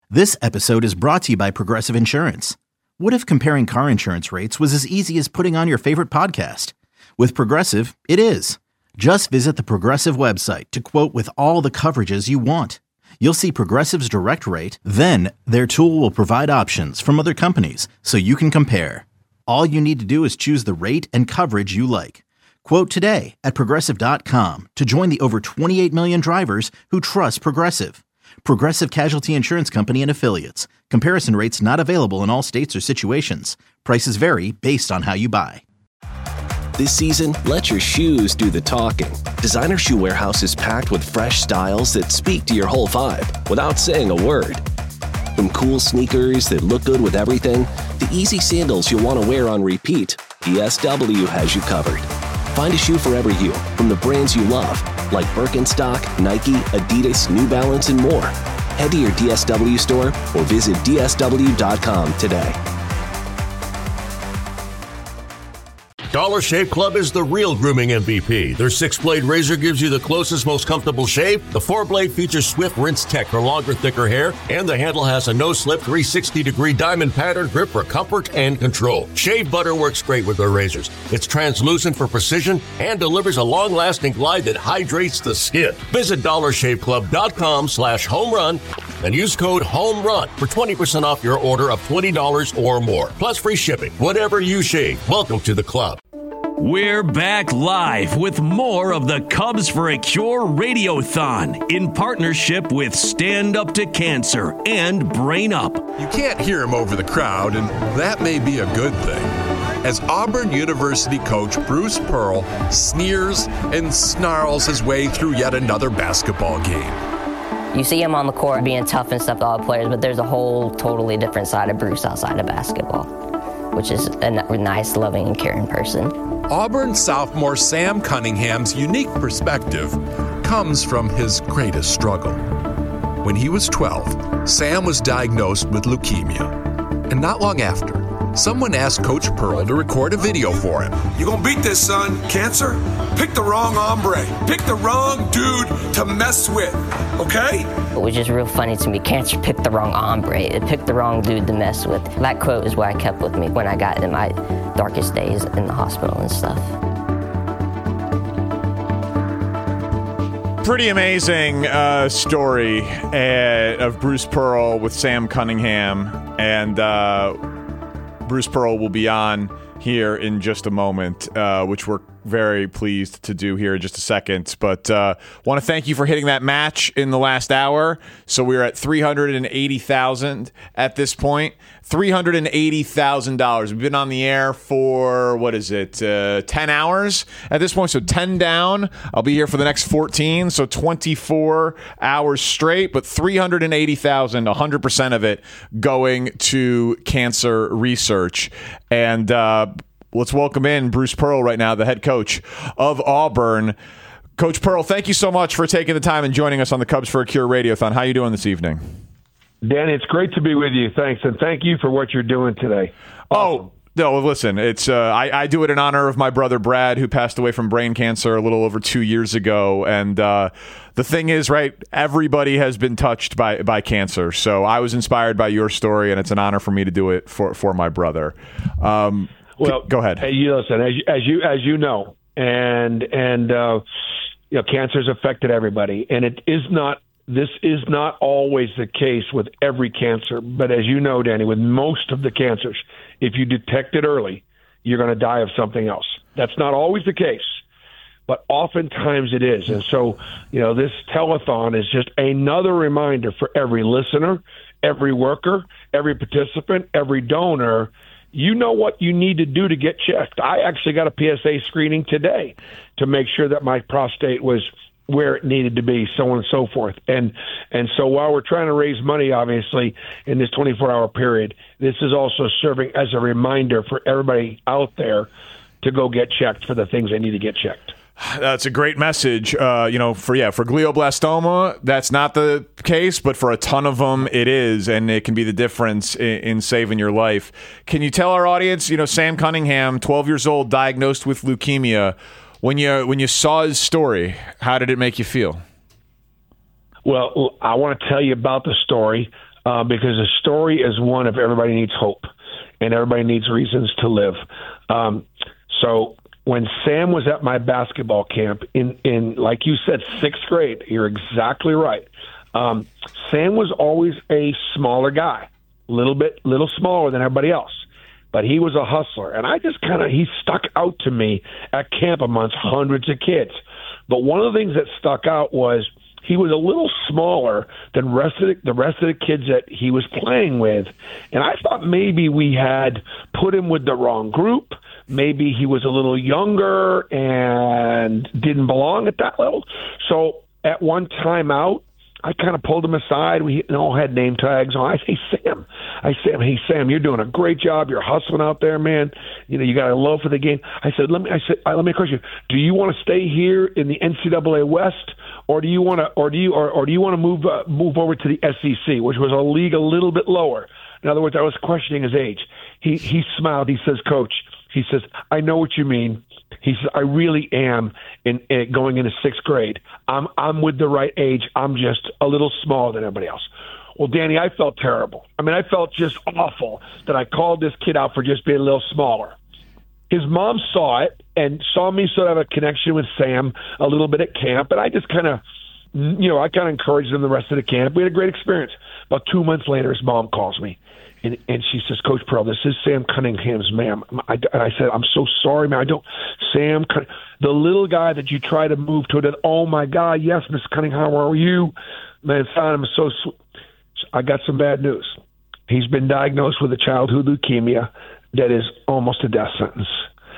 This episode is brought to you by Progressive Insurance. What if comparing car insurance rates was as easy as putting on your favorite podcast? With Progressive, it is. Just visit the Progressive website to quote with all the coverages you want. You'll see Progressive's direct rate, then their tool will provide options from other companies so you can compare. All you need to do is choose the rate and coverage you like. Quote today at Progressive.com to join the over 28 million drivers who trust Progressive. Progressive Casualty Insurance Company and Affiliates. Comparison rates not available in all states or situations. Prices vary based on how you buy. This season, let your shoes do the talking. Designer Shoe Warehouse is packed with fresh styles that speak to your whole vibe without saying a word. From cool sneakers that look good with everything to easy sandals you'll want to wear on repeat, DSW has you covered. Find a shoe for every you from the brands you love, like Birkenstock, Nike, Adidas, New Balance, and more. Head to your DSW store or visit DSW.com today. Dollar Shave Club is the real grooming MVP. Their 6-blade razor gives you the closest, most comfortable shave. The 4-blade features Swift Rinse Tech for longer, thicker hair, and the handle has a no-slip 360-degree diamond pattern grip for comfort and control. Shave butter works great with their razors. It's translucent for precision and delivers a long-lasting glide that hydrates the skin. Visit DollarShaveClub.com/homerun and use code HOMERUN for 20% off your order of $20 or more. Plus free shipping. Whatever you shave, welcome to the club. We're back live with more of the Cubs for a Cure Radiothon in partnership with Stand Up to Cancer and Brain Up. You can't hear him over the crowd, and that may be a good thing, as Auburn University coach Bruce Pearl sneers and snarls his way through yet another basketball game. You see him on the court being tough and stuff to all the players, but there's a whole totally different side of Bruce outside of basketball, which is a nice, loving, and caring person. Auburn sophomore Sam Cunningham's unique perspective comes from his greatest struggle. When he was 12, Sam was diagnosed with leukemia, and not long after, someone asked Coach Pearl to record a video for him. You gonna beat this, son. Cancer? Pick the wrong hombre. Pick the wrong dude to mess with, okay? It was just real funny to me. Cancer picked the wrong hombre. It picked the wrong dude to mess with. That quote is what I kept with me when I got in my darkest days in the hospital and stuff. Pretty amazing story of Bruce Pearl with Sam Cunningham, and Bruce Pearl will be on here in just a moment, which we're very pleased to do here in just a second. But want to thank you for hitting that match in the last hour. So we're at $380,000 at this point. $380,000. We've been on the air for, 10 hours at this point. So 10 down. I'll be here for the next 14. So 24 hours straight. But $380,000, 100% of it going to cancer research. And let's welcome in Bruce Pearl right now, the head coach of Auburn. Coach Pearl, thank you so much for taking the time and joining us on the Cubs for a Cure Radiothon. How are you doing this evening? Dan, it's great to be with you. Thanks, and thank you for what you're doing today. Awesome. Oh, no, listen, it's I do it in honor of my brother Brad, who passed away from brain cancer a little over 2 years ago. And the thing is, right, everybody has been touched by cancer. So I was inspired by your story, and it's an honor for me to do it for my brother. Well, go ahead. Hey, you listen, as you know, and cancer's affected everybody, and this is not always the case with every cancer, but as you know, Danny, with most of the cancers, if you detect it early, you're going to die of something else. That's not always the case, but oftentimes it is. And so, this telethon is just another reminder for every listener, every worker, every participant, every donor. You know what you need to do to get checked. I actually got a PSA screening today to make sure that my prostate was where it needed to be, so on and so forth. And so while we're trying to raise money, obviously, in this 24-hour period, this is also serving as a reminder for everybody out there to go get checked for the things they need to get checked. That's a great message. For glioblastoma, that's not the case, but for a ton of them, it is, and it can be the difference in saving your life. Can you tell our audience, Sam Cunningham, 12 years old, diagnosed with leukemia. When you saw his story, how did it make you feel? Well, I want to tell you about the story. because the story is one of everybody needs hope and everybody needs reasons to live. So when Sam was at my basketball camp in like you said, 6th grade, you're exactly right. Sam was always a smaller guy, little smaller than everybody else. But he was a hustler, and I just he stuck out to me at camp amongst hundreds of kids. But one of the things that stuck out was he was a little smaller than the rest of the kids that he was playing with. And I thought maybe we had put him with the wrong group. Maybe he was a little younger and didn't belong at that level. So at one time out, I kind of pulled him aside. We all had name tags on. I say, hey, Sam, you're doing a great job. You're hustling out there, man. You got a love for the game. I said, let me ask you, do you want to stay here in the NCAA West, or do you want to move over to the SEC, which was a league a little bit lower? In other words, I was questioning his age. He smiled. He says, Coach, he says, I know what you mean. He says, I really am going into 6th grade. I'm with the right age. I'm just a little smaller than everybody else. Well, Danny, I felt terrible. I mean, I felt just awful that I called this kid out for just being a little smaller. His mom saw it and saw me sort of have a connection with Sam a little bit at camp, and I just kind of encouraged him the rest of the camp. We had a great experience. About 2 months later, his mom calls me. And she says, Coach Pearl, this is Sam Cunningham's ma'am. I said, I'm so sorry, man. The little guy that you try to move to, oh, my God, yes, Miss Cunningham, how are you? Man, found him so sweet. I got some bad news. He's been diagnosed with a childhood leukemia that is almost a death sentence.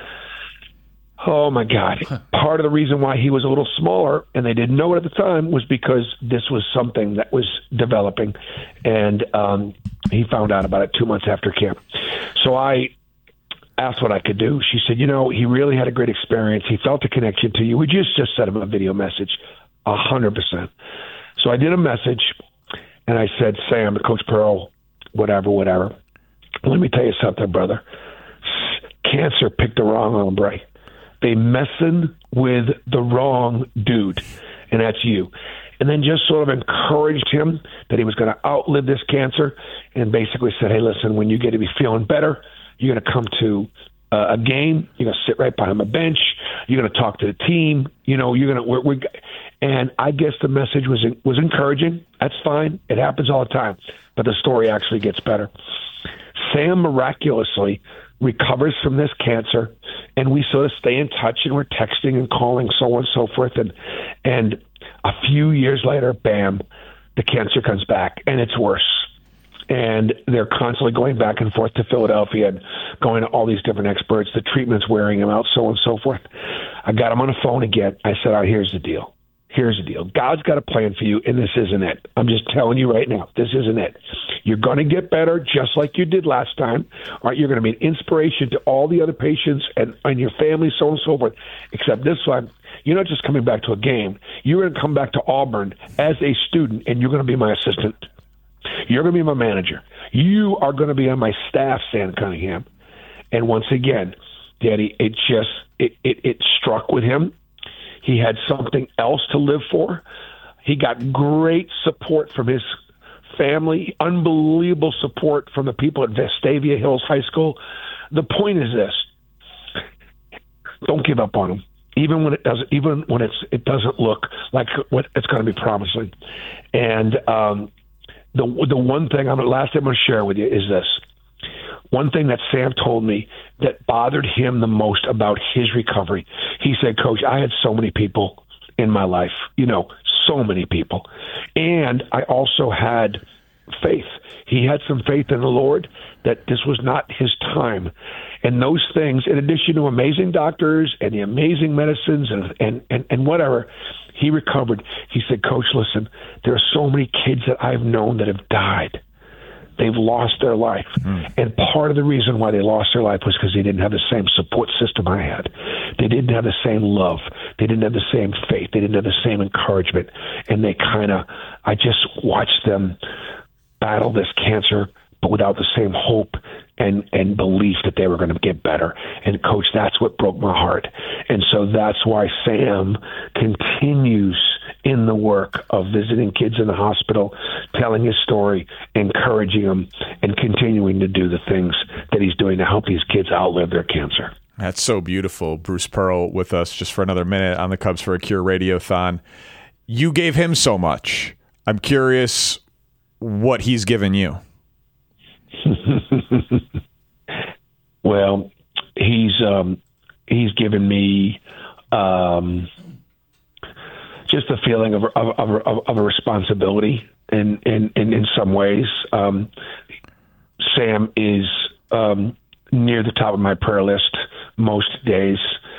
Oh, my God. Part of the reason why he was a little smaller, and they didn't know it at the time, was because this was something that was developing. And he found out about it 2 months after camp. So I asked what I could do. She said, he really had a great experience. He felt a connection to you. We just sent him a video message, 100%. So I did a message, and I said, Sam, Coach Pearl, whatever. Let me tell you something, brother. Cancer picked the wrong hombre. They messing with the wrong dude, and that's you. And then just sort of encouraged him that he was going to outlive this cancer, and basically said, hey, listen, when you get to be feeling better, you're going to come to a game. You're going to sit right behind my bench. You're going to talk to the team. You're going to and I guess the message was encouraging. That's fine. It happens all the time. But the story actually gets better. Sam miraculously recovers from this cancer, and we sort of stay in touch, and we're texting and calling, so on and so forth. And a few years later, bam, the cancer comes back, and it's worse. And they're constantly going back and forth to Philadelphia and going to all these different experts. The treatment's wearing him out, so on and so forth. I got him on the phone again. I said, all right, here's the deal. God's got a plan for you, and this isn't it. I'm just telling you right now, this isn't it. You're going to get better just like you did last time. All right, you're going to be an inspiration to all the other patients and your family, so on and so forth. Except this time, you're not just coming back to a game. You're going to come back to Auburn as a student, and you're going to be my assistant. You're going to be my manager. You are going to be on my staff, Sam Cunningham. And once again, Daddy, it struck with him. He had something else to live for. He got great support from his family, unbelievable support from the people at Vestavia Hills High School. The point is this: don't give up on him, even when it doesn't look like what it's going to be promising. And the one thing last thing I'm going to share with you is this. One thing that Sam told me that bothered him the most about his recovery, he said, Coach, I had so many people in my life, so many people. And I also had faith. He had some faith in the Lord that this was not his time. And those things, in addition to amazing doctors and the amazing medicines and whatever, he recovered. He said, Coach, listen, there are so many kids that I've known that have died. They've lost their life. And part of the reason why they lost their life was because they didn't have the same support system I had. They didn't have the same love. They didn't have the same faith. They didn't have the same encouragement. And I just watched them battle this cancer, but without the same hope and belief that they were going to get better. And, Coach, that's what broke my heart. And so that's why Sam continues in the work of visiting kids in the hospital, telling his story, encouraging them, and continuing to do the things that he's doing to help these kids outlive their cancer. That's so beautiful. Bruce Pearl with us just for another minute on the Cubs for a Cure Radiothon. You gave him so much. I'm curious what he's given you. Well, he's given me just a feeling of a responsibility in some ways. Sam is near the top of my prayer list most days.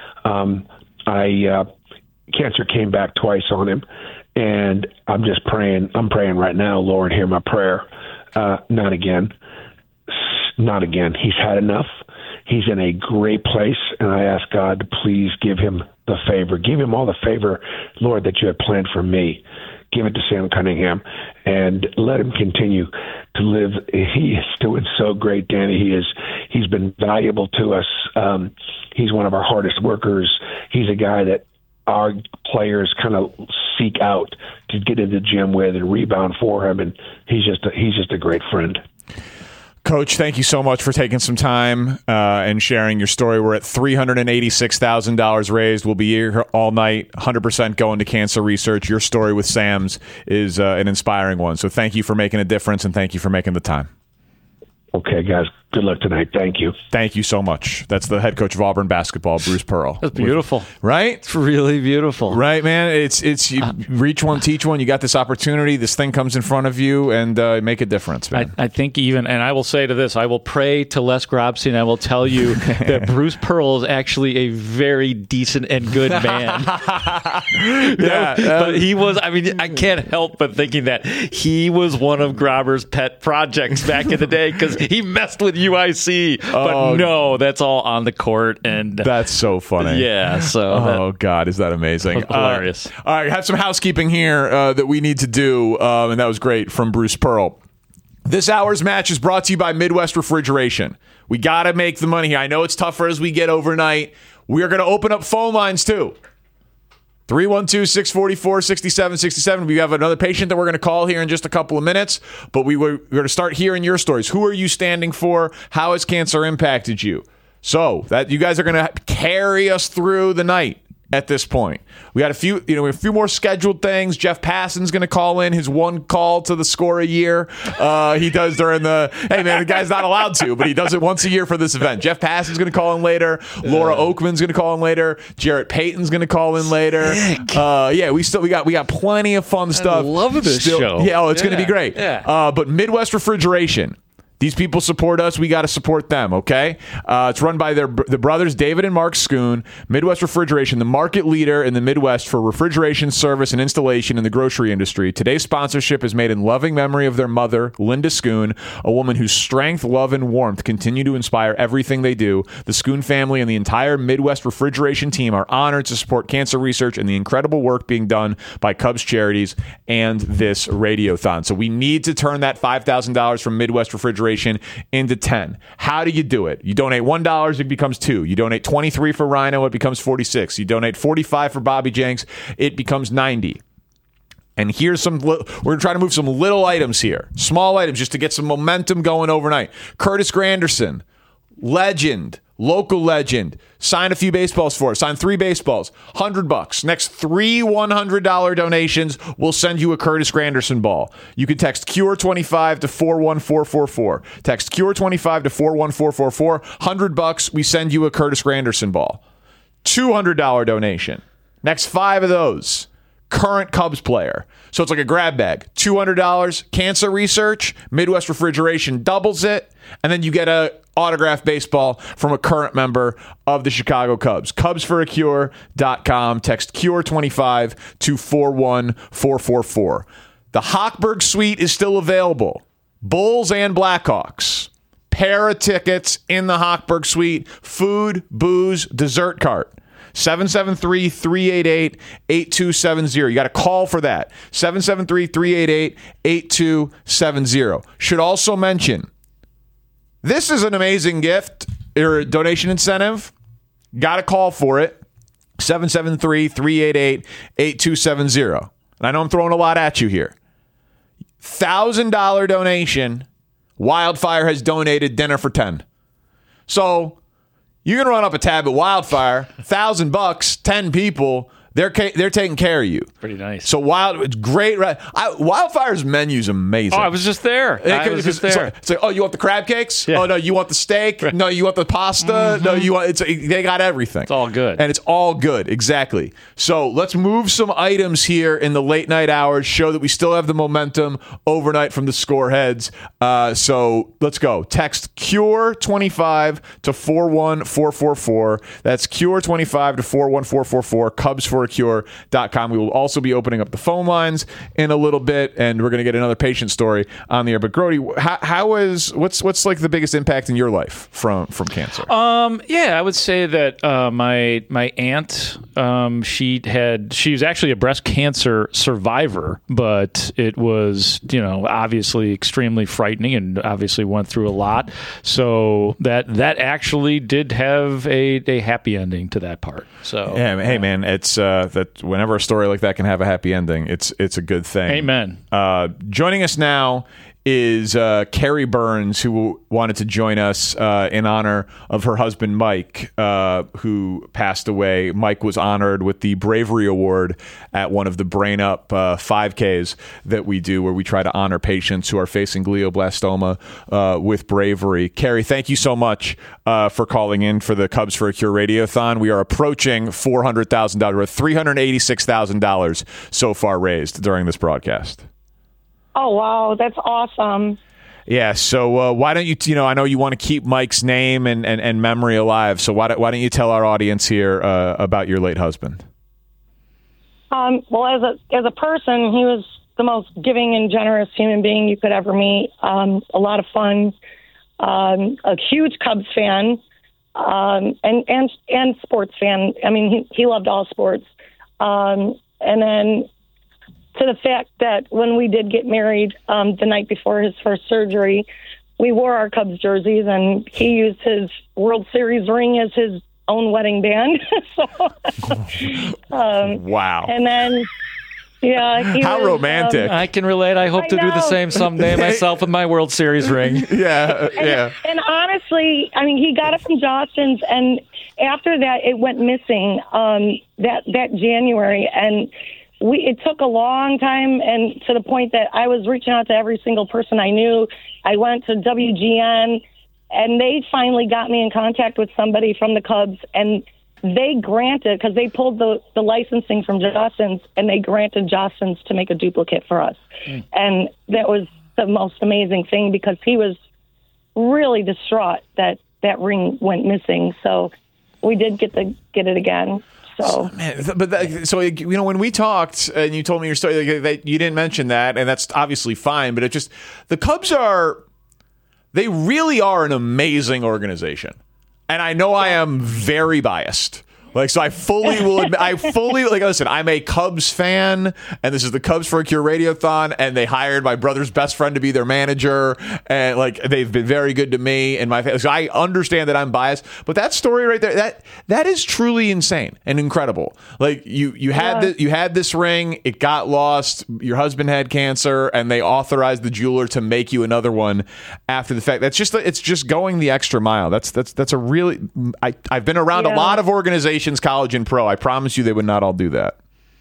Cancer came back twice on him, and I'm just praying. I'm praying right now, Lord, hear my prayer. Not again. Not again. He's had enough. He's in a great place, and I ask God to please give him the favor. Give him all the favor, Lord, that you had planned for me. Give it to Sam Cunningham, and let him continue to live. He is doing so great, Danny. He's been valuable to us. He's one of our hardest workers. He's a guy that our players kind of seek out to get into the gym with and rebound for him, and he's just a great friend. Coach, thank you so much for taking some time and sharing your story. We're at $386,000 raised. We'll be here all night, 100% going to cancer research. Your story with Sam's is an inspiring one. So thank you for making a difference, and thank you for making the time. Okay, guys. Good luck tonight. Thank you. Thank you so much. That's the head coach of Auburn basketball, Bruce Pearl. That's beautiful. Right? It's really beautiful. Right, man. It's you reach one, teach one. You got this opportunity. This thing comes in front of you, and make a difference, man. I think and I will say to this, I will pray to Les Grobstein, and I will tell you that Bruce Pearl is actually a very decent and good man. But he was, I can't help but thinking that he was one of Grobber's pet projects back in the day because he messed with UIC. But no, that's all on the court. And that's so funny. Yeah. So God, is that amazing. Hilarious. All right, have some housekeeping here that we need to do, and that was great from Bruce Pearl. This hour's match is brought to you by Midwest Refrigeration. We got to make the money here. I know it's tougher as we get overnight. We are going to open up phone lines, too. 312-644-6767. We have another patient that we're going to call here in just a couple of minutes, but we're going to start hearing your stories. Who are you standing for? How has cancer impacted you? So that you guys are going to carry us through the night at this point. We got a few more scheduled things. Jeff Passan's going to call in his one call to the score a year. He does during the guy's not allowed to, but he does it once a year for this event. Jeff Passan's going to call in later. Laura Oakman's going to call in later. Jarrett Payton's going to call in later. We got plenty of fun stuff. I love this show. Yeah, it's going to be great. Yeah. But Midwest Refrigeration. These people support us. We got to support them, okay? It's run by the brothers, David and Mark Schoon. Midwest Refrigeration, the market leader in the Midwest for refrigeration service and installation in the grocery industry. Today's sponsorship is made in loving memory of their mother, Linda Schoon, a woman whose strength, love, and warmth continue to inspire everything they do. The Schoon family and the entire Midwest Refrigeration team are honored to support cancer research and the incredible work being done by Cubs Charities and this radiothon. So we need to turn that $5,000 from Midwest Refrigeration into 10. How do you do it? You donate $1, it becomes $2. You donate $23 for Rhino, it becomes $46. You donate $45 for Bobby Jenks, it becomes $90. And here's we're going to try to move some little items here, small items, just to get some momentum going overnight. Curtis Granderson, legend, local legend, sign a few baseballs for us. Sign 3 baseballs, $100. Next 3 $100 donations, we'll send you a Curtis Granderson ball. You can text CURE25 to 41444. Text CURE25 to 41444. $100, we send you a Curtis Granderson ball. $200 donation. Next 5 of those, current Cubs player. So it's like a grab bag. $200, cancer research, Midwest Refrigeration doubles it, and then you get a autographed baseball from a current member of the Chicago Cubs. CubsForACure.com. Text CURE25 to 41444. The Hochberg Suite is still available. Bulls and Blackhawks. Pair of tickets in the Hochberg Suite. Food, booze, dessert cart. 773-388-8270. You got to call for that. 773-388-8270. Should also mention, this is an amazing gift or donation incentive. Got to call for it. 773-388-8270. and I know I'm throwing a lot at you here, $1,000 donation, Wildfire has donated dinner for 10. So you're going to run up a tab at Wildfire, $1,000, 10 people. They're taking care of you. Pretty nice. So great. Wildfire's menu's amazing. Oh, I was just there. It's like, oh, you want the crab cakes? Yeah. Oh no, you want the steak? No, you want the pasta? Mm-hmm. No, you want. They got everything. It's all good, and it's all good. Exactly. So let's move some items here in the late night hours. Show that we still have the momentum overnight from the score heads. So let's go. Text CURE25 to 41444. That's CURE25 to 41444. CubsForACure.com. We will also be opening up the phone lines in a little bit, and we're going to get another patient story on the air. But Grody, what's like the biggest impact in your life from cancer? Yeah, I would say that my aunt, she was actually a breast cancer survivor, but it was obviously extremely frightening, and obviously went through a lot. So that actually did have a happy ending to that part. So yeah, hey man, it's that whenever a story like that can have a happy ending, it's a good thing. Amen. Joining us now is Carrie Burns, who wanted to join us in honor of her husband, Mike, who passed away. Mike was honored with the Bravery Award at one of the Brain Up 5Ks that we do, where we try to honor patients who are facing glioblastoma with bravery. Carrie, thank you so much for calling in for the Cubs for a Cure Radiothon. We are approaching $400,000. We're at $386,000 so far raised during this broadcast. Oh, wow. That's awesome. Yeah. So why don't you, I know you want to keep Mike's name and memory alive. So why don't you tell our audience here about your late husband? Well, as a person, he was the most giving and generous human being you could ever meet. A lot of fun, a huge Cubs fan, and sports fan. I mean, he loved all sports. And then to the fact that when we did get married the night before his first surgery, we wore our Cubs jerseys, and he used his World Series ring as his own wedding band. Wow. And then, yeah. How romantic. I can relate. I hope to do the same someday myself with my World Series ring. Yeah. And honestly, I mean, he got it from Jostens, and after that, it went missing that January, and it took a long time, and to the point that I was reaching out to every single person I knew. I went to WGN, and they finally got me in contact with somebody from the Cubs, and they granted, because they pulled the licensing from Jostens, and they granted Jostens to make a duplicate for us. And that was the most amazing thing, because he was really distraught that ring went missing. So we did get it again. So, when we talked and you told me your story, that you didn't mention that, and that's obviously fine. But the Cubs they really are an amazing organization, and I know I am very biased. So I fully will admit, listen, I'm a Cubs fan, and this is the Cubs for a Cure Radiothon, and they hired my brother's best friend to be their manager, and they've been very good to me and my family. So I understand that I'm biased, but that story right there, that is truly insane and incredible. You had this ring, it got lost, your husband had cancer, and they authorized the jeweler to make you another one after the fact. It's just going the extra mile. That's a really, I've been around a lot of organizations, college and pro. I promise you they would not all do that.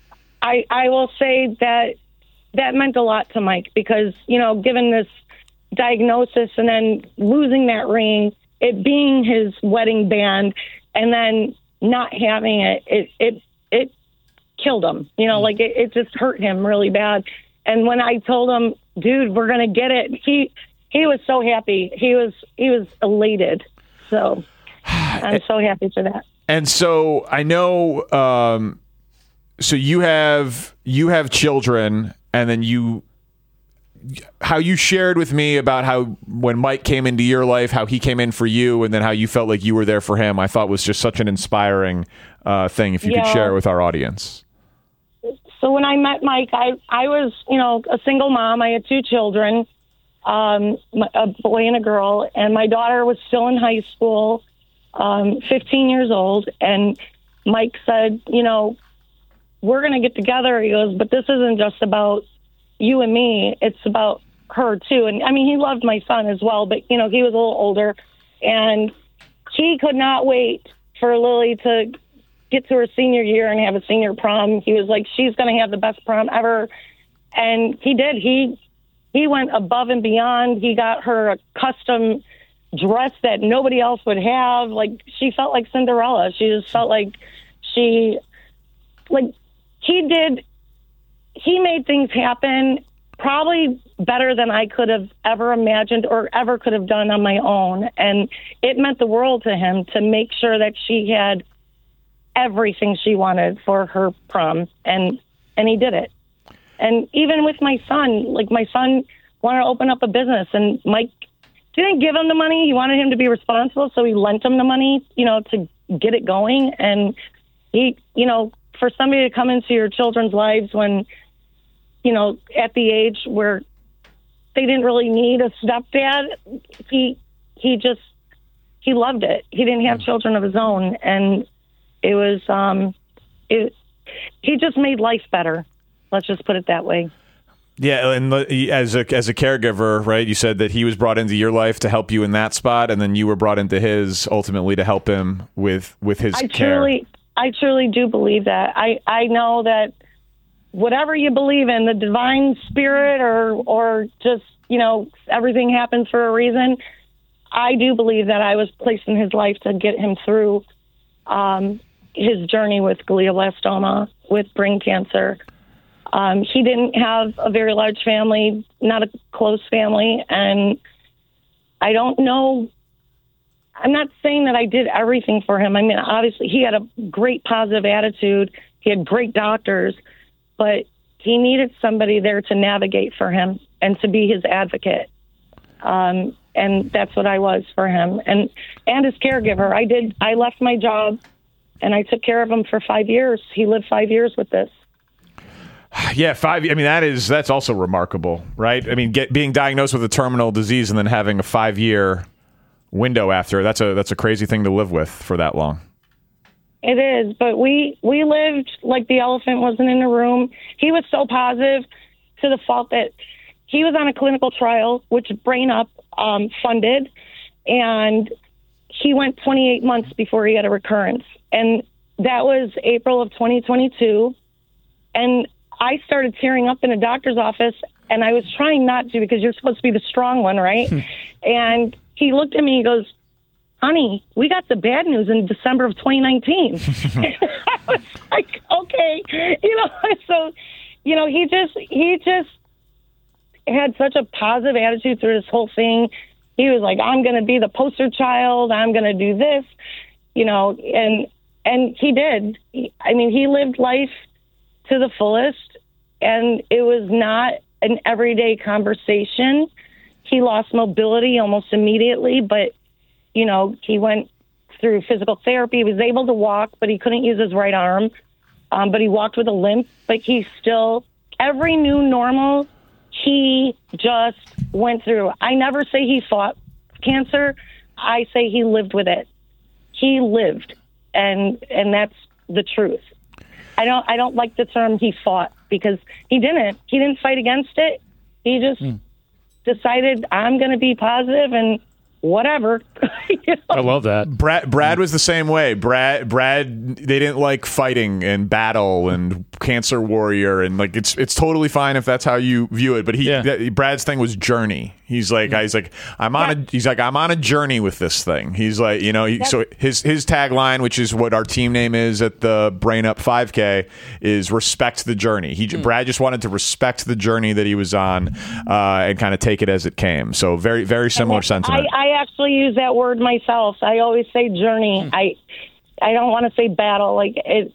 I will say that meant a lot to Mike, because, given this diagnosis and then losing that ring, it being his wedding band, and then not having it killed him. It just hurt him really bad. And when I told him, dude, we're going to get it, he was so happy. He was elated. So I'm so happy for that. And so I know, so you have children, and then how you shared with me about how when Mike came into your life, how he came in for you, and then how you felt like you were there for him, I thought was just such an inspiring thing. If you could share it with our audience. So when I met Mike, I was, a single mom. I had 2 children, a boy and a girl, and my daughter was still in high school. 15 years old, and Mike said, we're going to get together. He goes, but this isn't just about you and me. It's about her too. And I mean, he loved my son as well, but he was a little older, and he could not wait for Lily to get to her senior year and have a senior prom. He was like, she's going to have the best prom ever. And he did. He went above and beyond. He got her a custom dress that nobody else would have. Like, she felt like Cinderella. She just felt like he made things happen probably better than I could have ever imagined or ever could have done on my own. And it meant the world to him to make sure that she had everything she wanted for her prom. And he did it. And even with my son, like, my son wanted to open up a business, and Mike didn't give him the money. He wanted him to be responsible, so he lent him the money, to get it going. And he, for somebody to come into your children's lives when, at the age where they didn't really need a stepdad, he loved it. He didn't have children of his own, and it was, he just made life better. Let's just put it that way. Yeah, and as a caregiver, right, you said that he was brought into your life to help you in that spot, and then you were brought into his ultimately to help him with his care. I truly do believe that. I know that whatever you believe in, the divine spirit or just, everything happens for a reason, I do believe that I was placed in his life to get him through his journey with glioblastoma, with brain cancer. He didn't have a very large family, not a close family, and I don't know. I'm not saying that I did everything for him. I mean, obviously, he had a great positive attitude. He had great doctors, but he needed somebody there to navigate for him and to be his advocate. And that's what I was for him. And his caregiver. I left my job, and I took care of him for 5 years. He lived 5 years with this. Yeah, 5. I mean, that's also remarkable, right? I mean, being diagnosed with a terminal disease and then having a 5-year window after, that's a crazy thing to live with for that long. It is, but we lived like the elephant wasn't in the room. He was so positive to the fault that he was on a clinical trial, which Brain Up funded, and he went 28 months before he had a recurrence. And that was April of 2022. And I started tearing up in a doctor's office, and I was trying not to because you're supposed to be the strong one, right? And he looked at me, he goes, honey, we got the bad news in December of 2019. I was like, okay. So, he just had such a positive attitude through this whole thing. He was like, I'm going to be the poster child. I'm going to do this, and he did. He lived life to the fullest, and it was not an everyday conversation. He lost mobility almost immediately, but he went through physical therapy. He was able to walk, but he couldn't use his right arm. But he walked with a limp, but he still, every new normal, he just went through. I never say he fought cancer. I say he lived with it. He lived, and that's the truth. I don't like the term he fought, because he didn't fight against it. He just decided, I'm going to be positive and whatever. I love that. Brad was the same way. Brad, they didn't like fighting and battle and cancer warrior, and like it's totally fine if that's how you view it. But Brad's thing was journey. He's like, I'm on a journey with this thing. He's like, so his tagline, which is what our team name is at the Brain Up 5K, is respect the journey. Brad just wanted to respect the journey that he was on and kind of take it as it came. So very, very similar sentiment. I actually use that word myself. I always say journey. I don't want to say battle. Like it,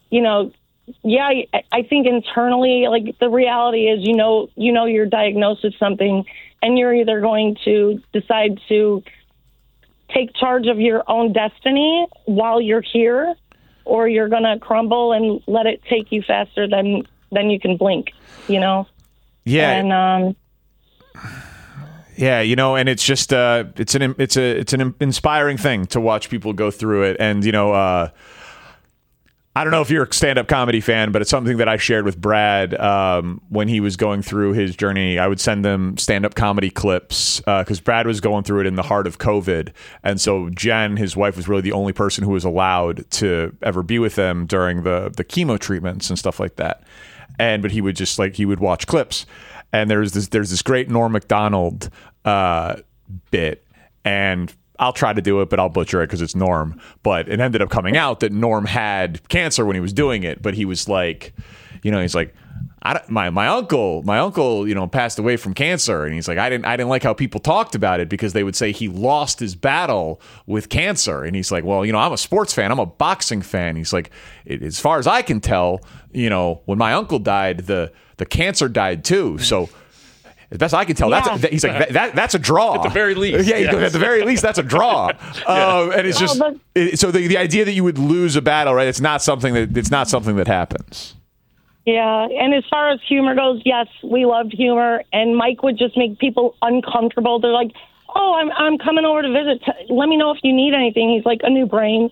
I think internally, like the reality is, you're diagnosed with something, and you're either going to decide to take charge of your own destiny while you're here, or you're going to crumble and let it take you faster than you can blink, Yeah. And, yeah, and it's just it's an inspiring thing to watch people go through it, and I don't know if you're a stand-up comedy fan, but it's something that I shared with Brad when he was going through his journey. I would send them stand-up comedy clips because Brad was going through it in the heart of COVID. And so Jen, his wife, was really the only person who was allowed to ever be with him during the chemo treatments and stuff like that. But he would just he would watch clips. And there's this great Norm Macdonald bit, and I'll try to do it, but I'll butcher it because it's Norm. But it ended up coming out that Norm had cancer when he was doing it. But he was like, he's like, my uncle, passed away from cancer, and he's like, I didn't like how people talked about it because they would say he lost his battle with cancer. And he's like, well, I'm a sports fan, I'm a boxing fan. He's like, as far as I can tell, when my uncle died, the cancer died too. So. As best I can tell, he's like that's a draw. At the very least. Yeah, at the very least, that's a draw. And it's just so the idea that you would lose a battle, right? It's not something that happens. Yeah, and as far as humor goes, yes, we loved humor, and Mike would just make people uncomfortable. They're like, "Oh, I'm coming over to visit. Let me know if you need anything." He's like, "A new brain,"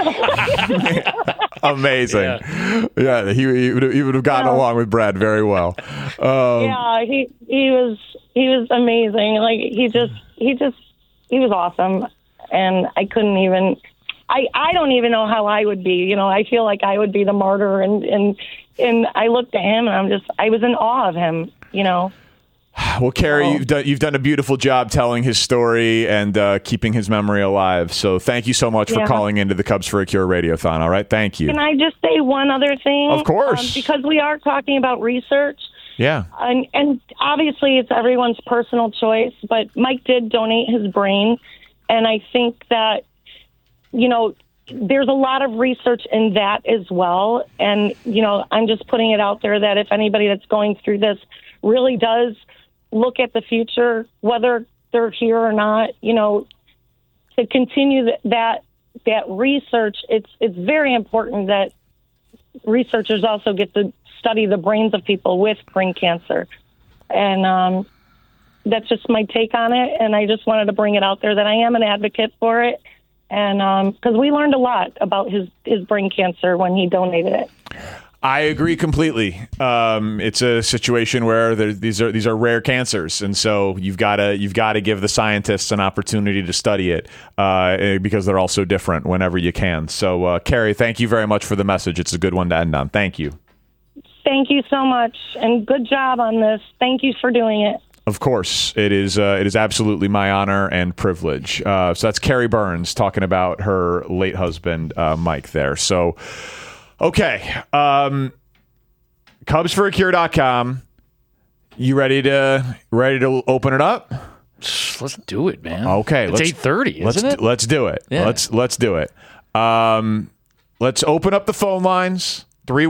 Amazing. Yeah, he would have gotten along with Brad very well. He was amazing. Like he was awesome, and I couldn't even. I don't even know how I would be. I feel like I would be the martyr, and I looked at him, and I was in awe of him. Well, Carrie, you've done a beautiful job telling his story and keeping his memory alive. So thank you so much for calling into the Cubs for a Cure Radiothon. All right, thank you. Can I just say one other thing? Of course. Because we are talking about research. Yeah. And obviously it's everyone's personal choice, but Mike did donate his brain. And I think that, there's a lot of research in that as well. And, I'm just putting it out there that if anybody that's going through this really does look at the future, whether they're here or not, to continue that research, it's very important that researchers also get to study the brains of people with brain cancer. And that's just my take on it. And I just wanted to bring it out there that I am an advocate for it. And because we learned a lot about his brain cancer when he donated it. I agree completely. It's a situation where these are rare cancers, and so you've got to give the scientists an opportunity to study it because they're all so different whenever you can. So, Carrie, thank you very much for the message. It's a good one to end on. Thank you. Thank you so much, and good job on this. Thank you for doing it. Of course, it is absolutely my honor and privilege. So that's Carrie Burns talking about her late husband, Mike. There. So. Okay, CubsForACure.com. You ready to open it up? Let's do it, man. Okay, it's 8:30, isn't it? Let's do it. Yeah. Let's do it. Let's open up the phone lines.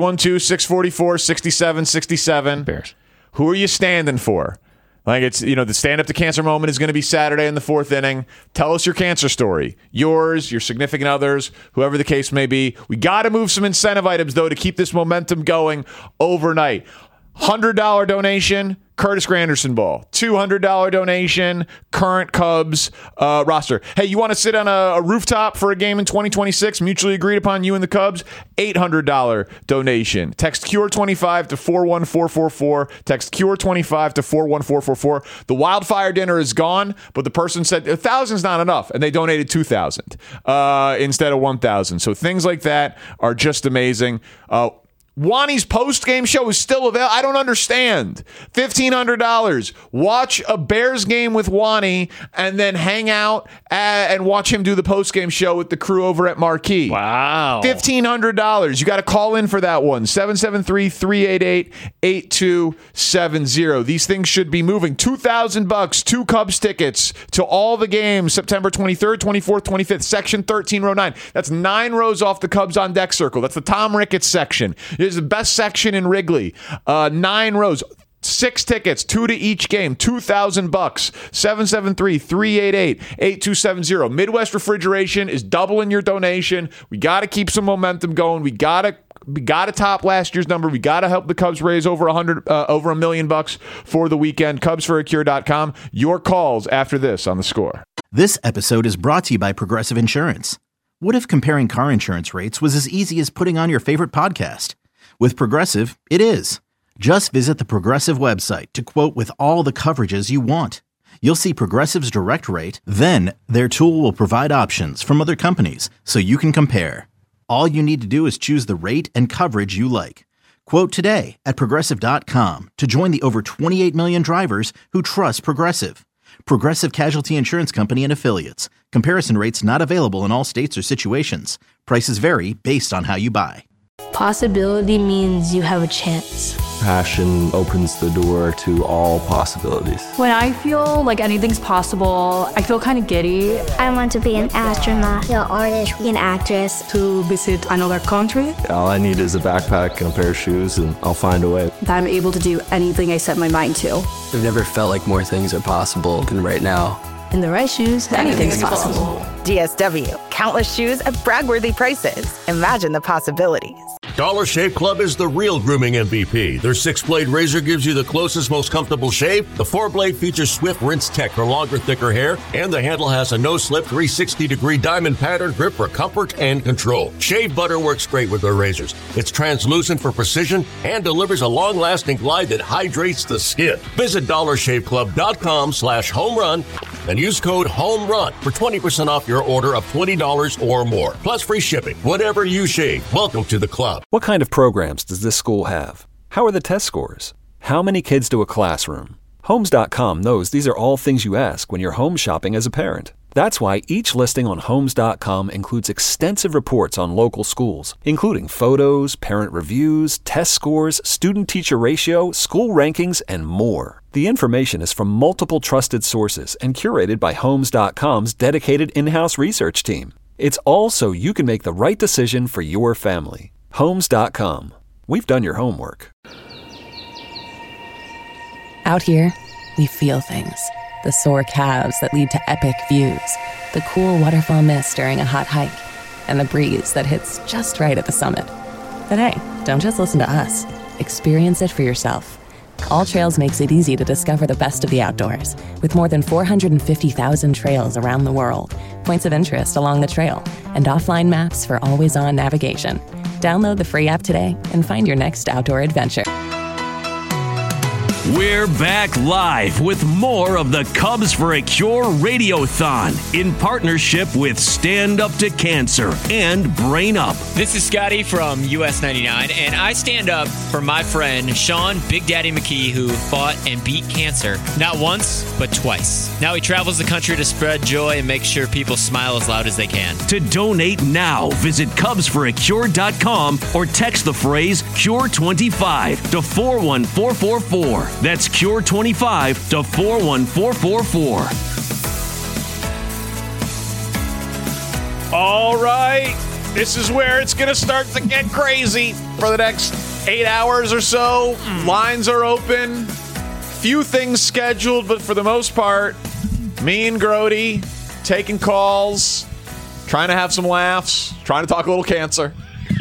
312-644-6767. Bears. Who are you standing for? Like it's, the stand up to cancer moment is going to be Saturday in the 4th inning. Tell us your cancer story. Yours, your significant others, whoever the case may be. We got to move some incentive items, though, to keep this momentum going overnight. $100 donation, Curtis Granderson ball. $200 donation, current Cubs roster. Hey, you want to sit on a rooftop for a game in 2026, mutually agreed upon, you and the Cubs? $800 donation. Text CURE25 to 41444. Text CURE25 to 41444. The wildfire dinner is gone, but the person said 1,000 is not enough, and they donated 2,000 instead of 1,000. So things like that are just amazing. Wani's post-game show is still available. I don't understand. $1,500. Watch a Bears game with Wani and then hang out and watch him do the post-game show with the crew over at Marquee. Wow. $1,500. You got to call in for that one. 773-388-8270. These things should be moving. $2,000. 2 Cubs tickets to all the games September 23rd, 24th, 25th. Section 13, row 9. That's 9 rows off the Cubs on deck circle. That's the Tom Ricketts section. It's the best section in Wrigley. 9 rows. 6 tickets, 2 to each game, $2,000. 773-388-8270. Midwest Refrigeration is doubling your donation. We got to keep some momentum going. We got to top last year's number. We got to help the Cubs raise over $1 million for the weekend. CubsForACure.com. Your calls after this on The Score. This episode is brought to you by Progressive Insurance. What if comparing car insurance rates was as easy as putting on your favorite podcast? With Progressive, it is. Just visit the Progressive website to quote with all the coverages you want. You'll see Progressive's direct rate, then their tool will provide options from other companies so you can compare. All you need to do is choose the rate and coverage you like. Quote today at Progressive.com to join the over 28 million drivers who trust Progressive. Progressive Casualty Insurance Company and Affiliates. Comparison rates not available in all states or situations. Prices vary based on how you buy. Possibility means you have a chance. Passion opens the door to all possibilities. When I feel like anything's possible, I feel kind of giddy. I want to be an astronaut, an artist, an actress. To visit another country. All I need is a backpack and a pair of shoes, and I'll find a way. That I'm able to do anything I set my mind to. I've never felt like more things are possible than right now. In the right shoes, anything's possible. DSW, countless shoes at brag-worthy prices. Imagine the possibilities. Dollar Shave Club is the real grooming MVP. Their 6-blade razor gives you the closest, most comfortable shave. The 4-blade features Swift Rinse Tech for longer, thicker hair. And the handle has a no-slip 360-degree diamond pattern grip for comfort and control. Shave butter works great with their razors. It's translucent for precision and delivers a long-lasting glide that hydrates the skin. Visit DollarShaveClub.com/homerun and use code HOMERUN for 20% off your order of $20 or more. Plus free shipping. Whatever you shave, welcome to the club. What kind of programs does this school have? How are the test scores? How many kids to a classroom? Homes.com knows these are all things you ask when you're home shopping as a parent. That's why each listing on Homes.com includes extensive reports on local schools, including photos, parent reviews, test scores, student-teacher ratio, school rankings, and more. The information is from multiple trusted sources and curated by Homes.com's dedicated in-house research team. It's all so you can make the right decision for your family. Homes.com. We've done your homework. Out here, we feel things. The sore calves that lead to epic views, the cool waterfall mist during a hot hike, and the breeze that hits just right at the summit. But hey, don't just listen to us. Experience it for yourself. All Trails makes it easy to discover the best of the outdoors, with more than 450,000 trails around the world, points of interest along the trail, and offline maps for always-on navigation. Download the free app today and find your next outdoor adventure. We're back live with more of the Cubs for a Cure Radiothon in partnership with Stand Up to Cancer and Brain Up. This is Scotty from US 99, and I stand up for my friend Sean Big Daddy McKee, who fought and beat cancer not once, but twice. Now he travels the country to spread joy and make sure people smile as loud as they can. To donate now, visit CubsForACure.com or text the phrase Cure25 to 41444. That's Cure25 to 41444. All right. This is where it's going to start to get crazy for the next 8 hours or so. Lines are open. Few things scheduled, but for the most part, me and Grody taking calls, trying to have some laughs, trying to talk a little cancer.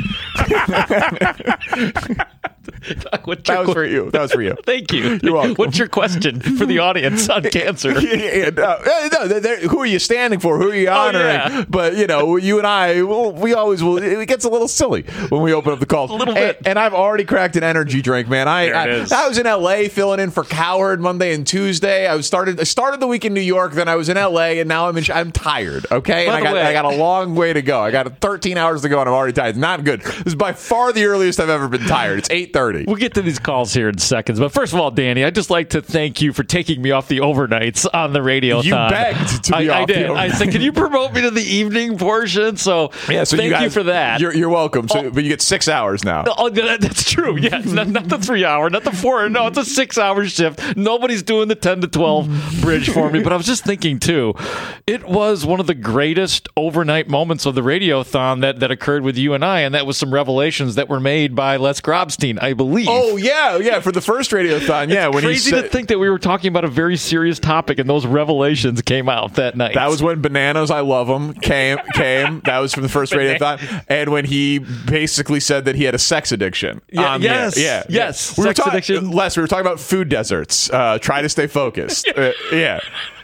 That was for you. That was for you. Thank you. You're welcome. What's your question for the audience on cancer? Who are you standing for? Who are you honoring? Yeah. But, you and I, we always will. It gets a little silly when we open up the calls. A little bit. And I've already cracked an energy drink, man. I was in L.A. filling in for Cowherd Monday and Tuesday. I started the week in New York, then I was in L.A., and now I'm tired, okay? And I got a long way to go. I got 13 hours to go, and I'm already tired. It's not good. This is by far the earliest I've ever been tired. It's 8:30. We'll get to these calls here in seconds. But first of all, Danny, I'd just like to thank you for taking me off the overnights on the Radiothon. You begged to be off the overnights. I said, can you promote me to the evening portion? So thank you for that. You're welcome. But you get 6 hours now. Oh, that's true. Yeah, not the 3 hour, not the 4. No, it's a 6 hour shift. Nobody's doing the 10 to 12 bridge for me. But I was just thinking, too, it was one of the greatest overnight moments of the Radiothon that occurred with you and I, and that was some revelations that were made by Les Grobstein, I believe. Oh, yeah, for the first Radiothon, yeah. It's crazy to think that we were talking about a very serious topic and those revelations came out that night. That was when Bananas, I Love Them came. That was from the first Radiothon. And when he basically said that he had a sex addiction. Yes. We were talking about food deserts. Try to stay focused. Yeah.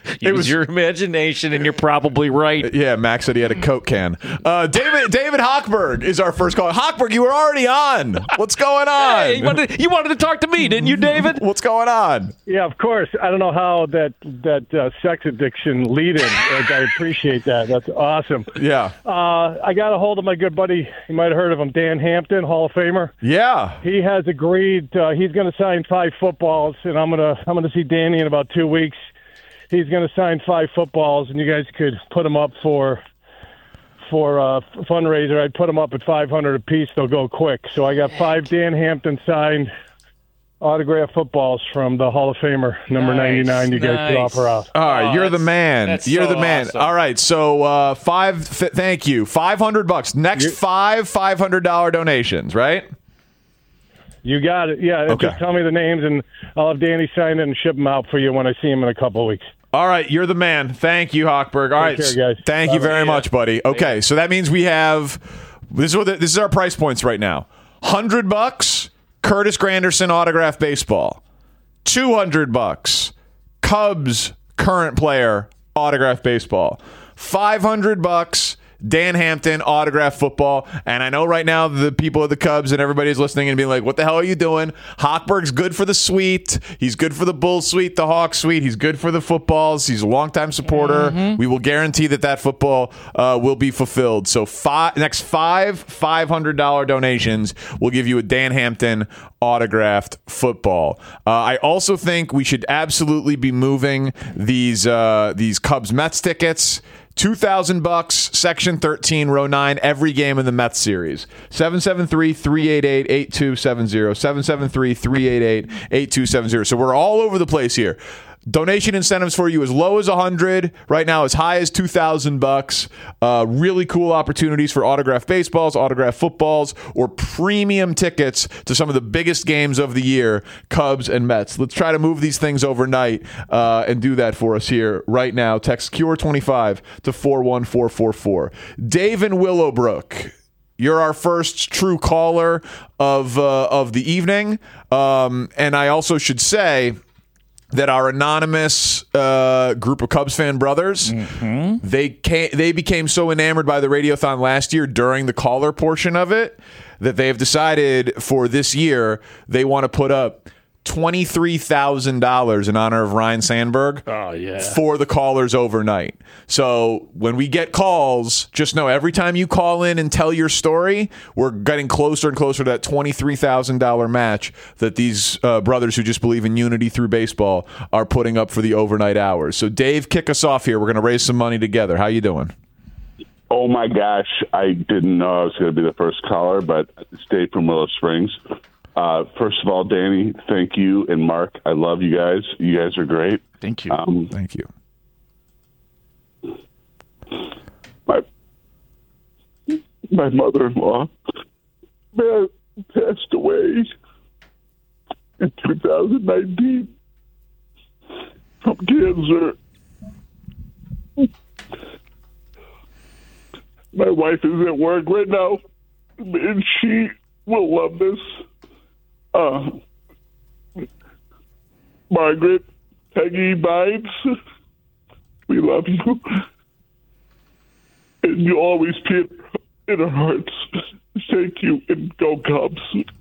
Use your imagination, and you're probably right. Yeah, Max said he had a Coke can. David Hochberg is our first call. Hochberg, you were already on. What's going on? Hey, you wanted to talk to me, didn't you, David? What's going on? Yeah, of course. I don't know how that sex addiction lead-in. I appreciate that. That's awesome. Yeah. I got a hold of my good buddy. You might have heard of him, Dan Hampton, Hall of Famer. Yeah. He has agreed. He's going to sign 5 footballs, and I'm gonna see Danny in about 2 weeks. He's going to sign 5 footballs, and you guys could put them up for a fundraiser. I'd put them up at $500 a piece. They'll go quick. So I got 5 Dan Hampton signed autographed footballs from the Hall of Famer, number 99. You guys could offer out. All right, you're the man. You're the man. Awesome. All right, so thank you. $500. Next 5 $500 donations, right? You got it. Yeah, Okay. Just tell me the names, and I'll have Danny sign it and ship them out for you when I see him in a couple of weeks. All right, you're the man. Thank you, Hochberg. All right, Take care, guys. thank you very much, buddy. Okay, so that means we have this is our price points right now. $100, Curtis Granderson autograph baseball. $200, Cubs current player autograph baseball. $500, Dan Hampton autograph football. And I know right now the people of the Cubs and everybody's listening and being like, what the hell are you doing? Hochberg's good for the suite. He's good for the Bull suite, the Hawk suite. He's good for the footballs. He's a longtime supporter. We will guarantee that football will be fulfilled. So next 5 $500 donations will give you a Dan Hampton autographed football. I also think we should absolutely be moving these Cubs Mets tickets. $2,000, Section 13, Row 9, every game in the Mets series. 773-388-8270. 773-388-8270. So we're all over the place here. Donation incentives for you as low as $100, right now as high as $2,000. Really cool opportunities for autographed baseballs, autographed footballs, or premium tickets to some of the biggest games of the year, Cubs and Mets. Let's try to move these things overnight and do that for us here right now. Text CURE25 to 41444. Dave in Willowbrook, you're our first true caller of the evening. And I also should say that our anonymous group of Cubs fan brothers, they became so enamored by the Radiothon last year during the caller portion of it that they have decided for this year they want to put up $23,000 in honor of Ryan Sandberg for the callers overnight. So when we get calls, just know every time you call in and tell your story, we're getting closer and closer to that $23,000 match that these brothers who just believe in unity through baseball are putting up for the overnight hours. So Dave, kick us off here. We're going to raise some money together. How you doing? Oh my gosh, I didn't know I was going to be the first caller, but it's Dave from Willow Springs. First of all, Danny, thank you, and Mark, I love you guys. You guys are great. Thank you. Thank you. My mother-in-law passed away in 2019 from cancer. My wife is at work right now, and she will love this. Margaret, Peggy Bynes, we love you. And you'll always be in our hearts. Thank you, and go Cubs.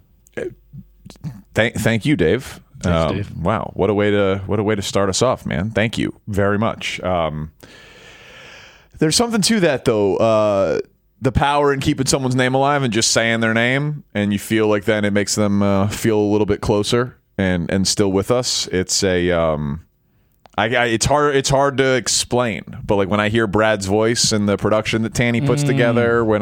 Thank you, Dave. Thanks, Dave. Wow, what a way to start us off, man. Thank you very much. There's something to that, though. The power in keeping someone's name alive and just saying their name, and you feel like then it makes them feel a little bit closer and still with us. It's it's hard to explain, but like when I hear Brad's voice and the production that Tanny puts together, when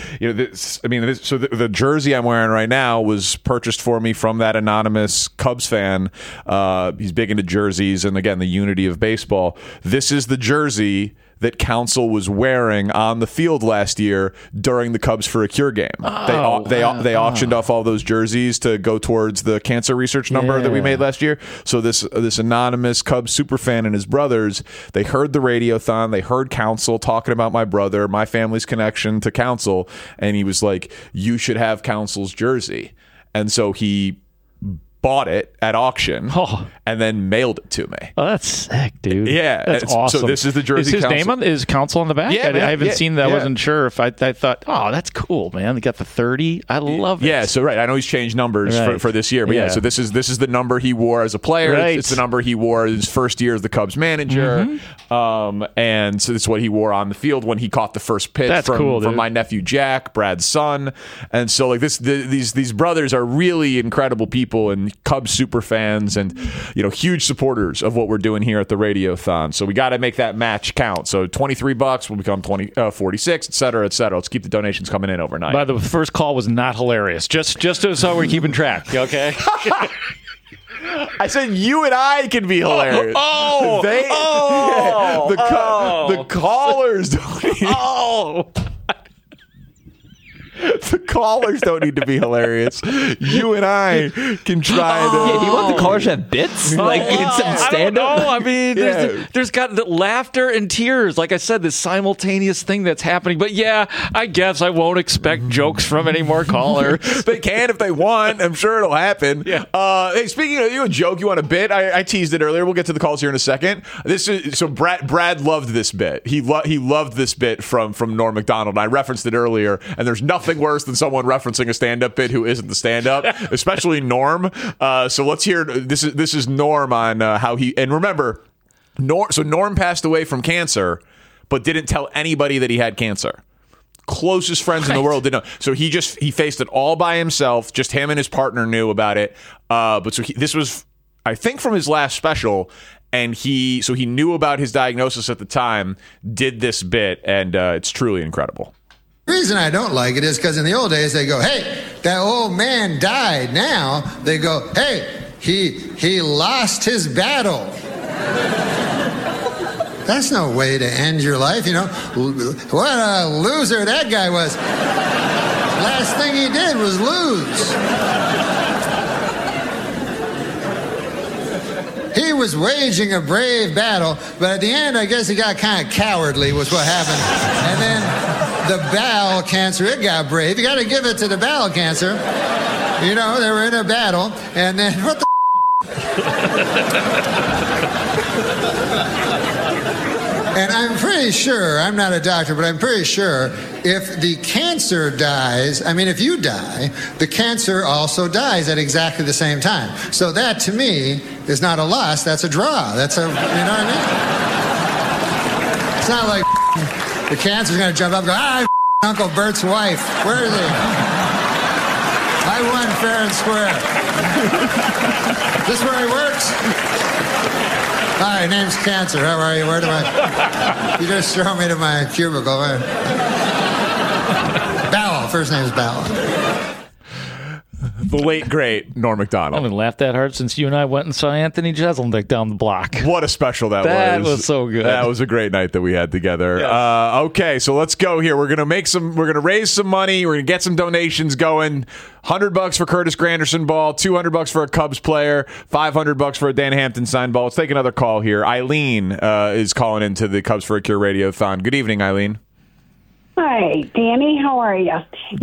the jersey I'm wearing right now was purchased for me from that anonymous Cubs fan. He's big into jerseys and again the unity of baseball. This is the jersey that Counsell was wearing on the field last year during the Cubs for a Cure game. They auctioned off all those jerseys to go towards the cancer research number that we made last year. So this anonymous Cubs superfan and his brothers, they heard the Radiothon, they heard Counsell talking about my brother, my family's connection to Counsell, and he was like, you should have Counsell's jersey. And so he bought it at auction and then mailed it to me. Oh, that's sick, dude. Yeah, that's awesome. So this is the Jersey Is his Council. name is Council on the back? Yeah, I haven't seen that. Yeah. I wasn't sure if I thought, oh, that's cool, man. They got the 30. I love it. Yeah, so right. I know he's changed numbers for this year, but so this is the number he wore as a player. Right. It's the number he wore his first year as the Cubs manager. And so it's what he wore on the field when he caught the first pitch from my nephew Jack, Brad's son. And so like these brothers are really incredible people and Cubs super fans and huge supporters of what we're doing here at the Radiothon. So we got to make that match count. So $23 will become 46, et cetera, et cetera. Let's keep the donations coming in overnight. By the way, the first call was not hilarious. Just so we're keeping track, okay? I said you and I can be hilarious. The callers don't. The callers don't need to be hilarious. You and I can try to. Yeah, do you want the callers to have bits? Like some stand-up? I mean, there's got the laughter and tears. Like I said, this simultaneous thing that's happening. But yeah, I guess I won't expect jokes from any more callers. They can if they want. I'm sure it'll happen. Yeah. Hey, speaking of a joke, you want a bit? I teased it earlier. We'll get to the calls here in a second. Brad loved this bit. He loved this bit from Norm Macdonald. I referenced it earlier, and there's nothing worse than someone referencing a stand-up bit who isn't the stand-up, especially Norm. So let's hear. This is Norm on how he. And remember, Norm passed away from cancer, but didn't tell anybody that he had cancer. Closest friends in the world didn't know. So he faced it all by himself. Just him and his partner knew about it. This was, I think, from his last special. And he knew about his diagnosis at the time, did this bit, and it's truly incredible. The reason I don't like it is because in the old days they go, hey, that old man died. Now they go, hey, he lost his battle. That's no way to end your life, What a loser that guy was. Last thing he did was lose. He was waging a brave battle, but at the end, I guess he got kind of cowardly was what happened. And then the bowel cancer, it got brave. You got to give it to the bowel cancer. They were in a battle, and then what the And I'm pretty sure, I'm not a doctor, but I'm pretty sure if the cancer dies, if you die, the cancer also dies at exactly the same time. So that, to me, is not a loss, that's a draw. That's you know what I mean? It's not like the cancer's going to jump up and go, Uncle Bert's wife. Where is he? I won fair and square. Is this where he works? Hi, name's Cancer. How are you? Where do I... You just throw me to my cubicle. Bowell. First name's Bowell. The late, great Norm Macdonald. I haven't laughed that hard since you and I went and saw Anthony Jeselnik down the block. What a special that was. That was so good. That was a great night that we had together. Yes. Okay, so let's go here. We're going to raise some money. We're going to get some donations going. $100 for Curtis Granderson ball, $200 for a Cubs player, $500 for a Dan Hampton signed ball. Let's take another call here. Eileen is calling into the Cubs for a Cure Radiothon. Good evening, Eileen. Hi, Danny. How are you?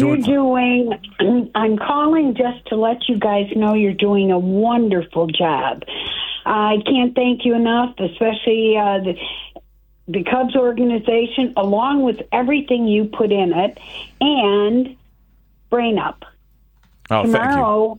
I'm calling just to let you guys know you're doing a wonderful job. I can't thank you enough, especially the Cubs organization, along with everything you put in it, and Brain Up. Oh, Tomorrow,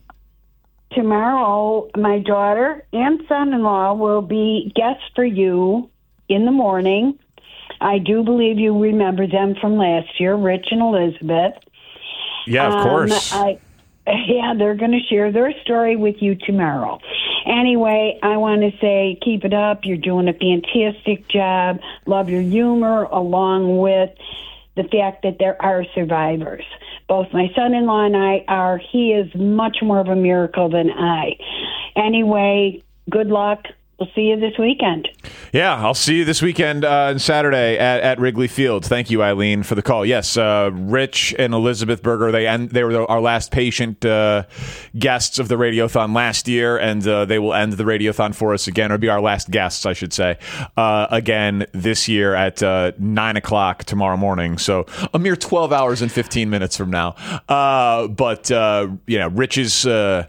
my daughter and son-in-law will be guests for you in the morning. I do believe you remember them from last year, Rich and Elizabeth. Yeah, of course. They're going to share their story with you tomorrow. Anyway, I want to say keep it up. You're doing a fantastic job. Love your humor, along with the fact that there are survivors. Both my son-in-law and I are. He is much more of a miracle than I. Anyway, good luck. We'll see you this weekend. Yeah, I'll see you this weekend on Saturday at Wrigley Field. Thank you, Eileen, for the call. Yes, Rich and Elizabeth Berger, they were our last patient guests of the Radiothon last year, and they will end the Radiothon for us again, or be our last guests, I should say, again this year at 9 o'clock tomorrow morning. So a mere 12 hours and 15 minutes from now. But Rich is...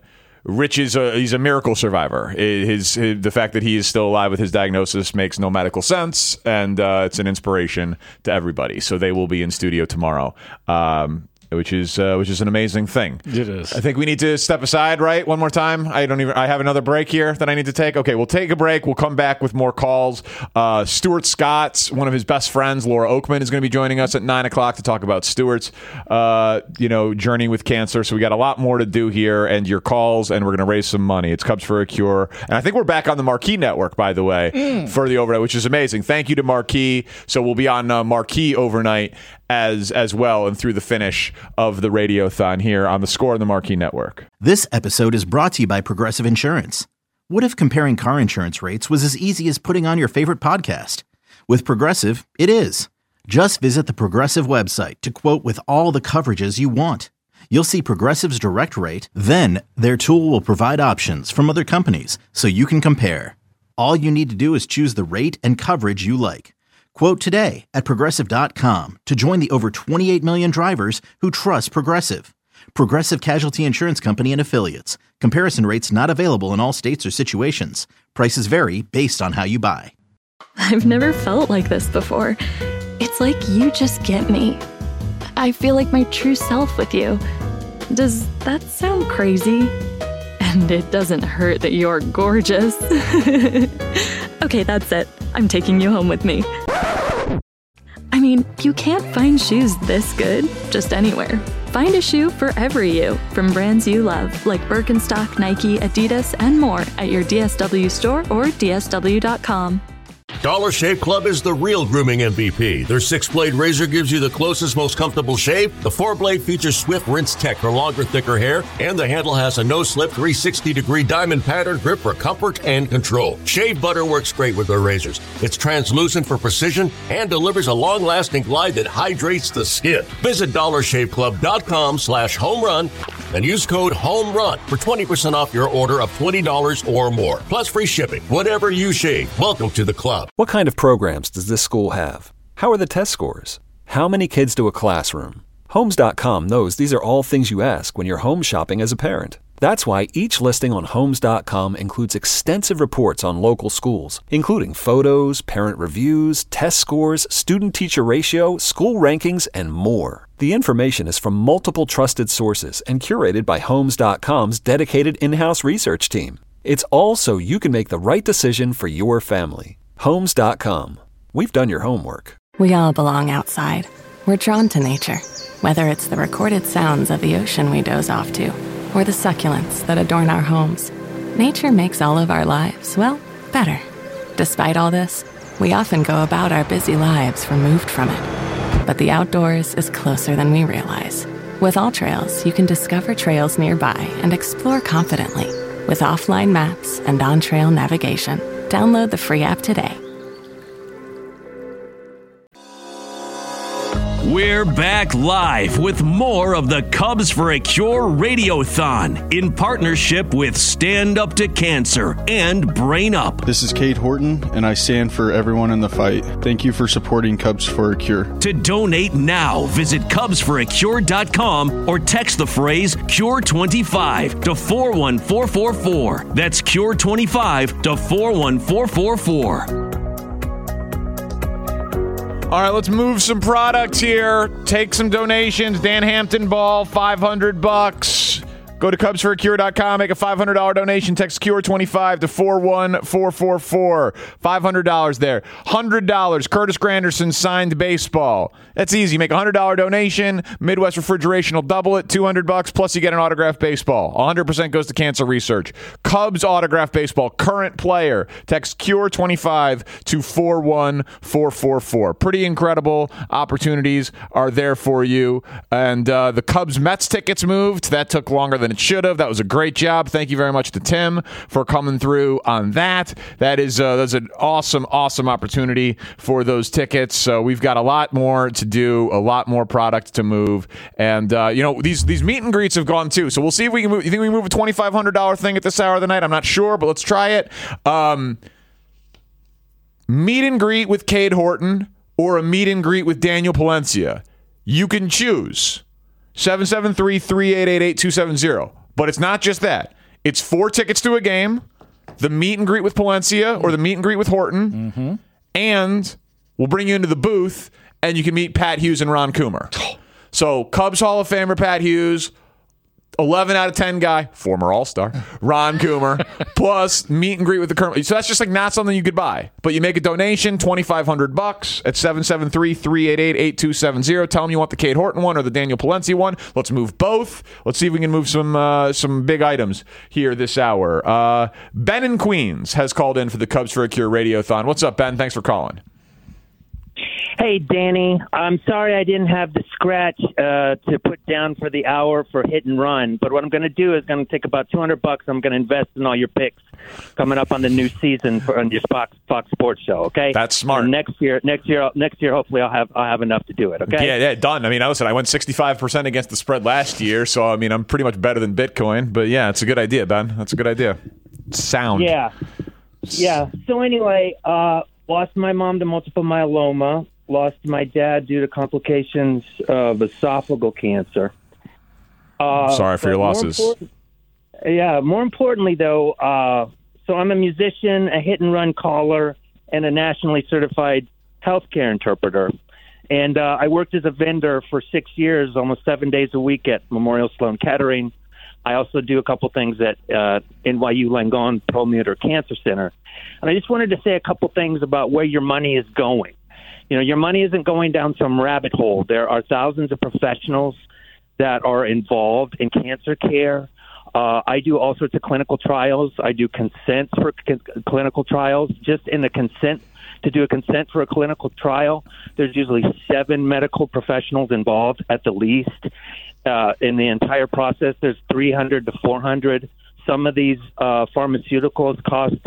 Rich he's a miracle survivor. The fact that he is still alive with his diagnosis makes no medical sense, and it's an inspiration to everybody. So they will be in studio tomorrow. Which is an amazing thing. It is. I think we need to step aside, right? One more time. I have another break here that I need to take. Okay, we'll take a break. We'll come back with more calls. Stuart Scott's one of his best friends, Laura Oakman, is going to be joining us at 9:00 to talk about Stuart's journey with cancer. So we got a lot more to do here, and your calls, and we're going to raise some money. It's Cubs for a Cure, and I think we're back on the Marquee Network, by the way, for the overnight, which is amazing. Thank you to Marquee. So we'll be on Marquee overnight as well, and through the finish of the Radiothon here on the Score and the Marquee Network. This episode is brought to you by Progressive Insurance. What if comparing car insurance rates was as easy as putting on your favorite podcast? With Progressive, it is. Just visit the Progressive website to quote with all the coverages you want. You'll see Progressive's direct rate, then their tool will provide options from other companies so you can compare. All you need to do is choose the rate and coverage you like. Quote today at Progressive.com to join the over 28 million drivers who trust Progressive. Progressive Casualty Insurance Company and Affiliates. Comparison rates not available in all states or situations. Prices vary based on how you buy. I've never felt like this before. It's like you just get me. I feel like my true self with you. Does that sound crazy? And it doesn't hurt that you're gorgeous. Okay, that's it. I'm taking you home with me. I mean, you can't find shoes this good just anywhere. Find a shoe for every you from brands you love, like Birkenstock, Nike, Adidas, and more at your DSW store or DSW.com. Dollar Shave Club is the real grooming MVP. Their 6-blade razor gives you the closest, most comfortable shave. The 4-blade features Swift Rinse Tech for longer, thicker hair, and the handle has a no-slip 360-degree diamond pattern grip for comfort and control. Shave butter works great with their razors. It's translucent for precision and delivers a long-lasting glide that hydrates the skin. Visit DollarShaveClub.com/homerun and use code HOMERUN for 20% off your order of $20 or more, plus free shipping. Whatever you shave, welcome to the club. What kind of programs does this school have? How are the test scores? How many kids do a classroom? Homes.com knows these are all things you ask when you're home shopping as a parent. That's why each listing on Homes.com includes extensive reports on local schools, including photos, parent reviews, test scores, student-teacher ratio, school rankings, and more. The information is from multiple trusted sources and curated by Homes.com's dedicated in-house research team. It's all so you can make the right decision for your family. Homes.com. We've done your homework. We all belong outside. We're drawn to nature, whether it's the recorded sounds of the ocean we doze off to, or the succulents that adorn our homes. Nature makes all of our lives, well, better. Despite all this, we often go about our busy lives removed from it. But the outdoors is closer than we realize. With AllTrails, you can discover trails nearby and explore confidently. With offline maps and on-trail navigation, download the free app today. We're back live with more of the Cubs for a Cure Radiothon in partnership with Stand Up to Cancer and Brain Up. This is Kate Horton, and I stand for everyone in the fight. Thank you for supporting Cubs for a Cure. To donate now, visit CubsForACure.com or text the phrase Cure25 to 41444. That's Cure25 to 41444. All right, let's move some products here. Take some donations. Dan Hampton Ball, $500. Go to CubsForACure.com, make a $500 donation, text Cure25 to 41444. $500 there. $100, Curtis Granderson signed baseball. That's easy. Make a $100 donation. Midwest Refrigeration will double it, $200, plus you get an autographed baseball. 100% goes to cancer research. Cubs autographed baseball, current player. Text Cure25 to 41444. Pretty incredible opportunities are there for you. And the Cubs Mets tickets moved. That took longer than it should have. That was a great job. Thank you very much to Tim for coming through on that. That's an awesome opportunity for those tickets. So we've got a lot more to do, a lot more product to move, and these meet and greets have gone too. So we'll see if we can move. You think we can move a $2,500 thing at this hour of the night? I'm not sure, but let's try it. Meet and greet with Cade Horton or a meet and greet with Daniel Palencia. You can choose. 773-388-8270. But it's not just that. It's 4 tickets to a game, the meet and greet with Palencia or the meet and greet with Horton, and we'll bring you into the booth, and you can meet Pat Hughes and Ron Coomer. So Cubs Hall of Famer Pat Hughes, 11 out of 10 guy, former All-Star, Ron Coomer, plus meet and greet with the current. So that's just like not something you could buy. But you make a donation, $2,500 at 773-388-8270. Tell them you want the Kate Horton one or the Daniel Palencia one. Let's move both. Let's see if we can move some big items here this hour. Ben in Queens has called in for the Cubs for a Cure Radiothon. What's up, Ben? Thanks for calling. Hey, Danny. I'm sorry I didn't have the scratch to put down for the hour for Hit and Run, but what I'm going to do is going to take about $200. I'm going to invest in all your picks coming up on the new season on your Fox Sports Show. Okay, that's smart. And next year, hopefully I'll have enough to do it. Okay. Yeah, done. I mean, listen, I went 65% against the spread last year, so I mean, I'm pretty much better than Bitcoin. But yeah, it's a good idea, Ben. That's a good idea. Sound. Yeah. So anyway, lost my mom to multiple myeloma. Lost my dad due to complications of esophageal cancer. Sorry for your losses. More importantly, though, so I'm a musician, a hit-and-run caller, and a nationally certified healthcare interpreter. And I worked as a vendor for 6 years, almost 7 days a week at Memorial Sloan Kettering. I also do a couple things at NYU Langone Perlmutter Cancer Center. And I just wanted to say a couple things about where your money is going. You know, your money isn't going down some rabbit hole. There are thousands of professionals that are involved in cancer care. I do all sorts of clinical trials. I do consents for clinical trials. Just in the consent, to do a consent for a clinical trial, there's usually 7 medical professionals involved at the least. In the entire process, there's 300 to 400. Some of these pharmaceuticals cost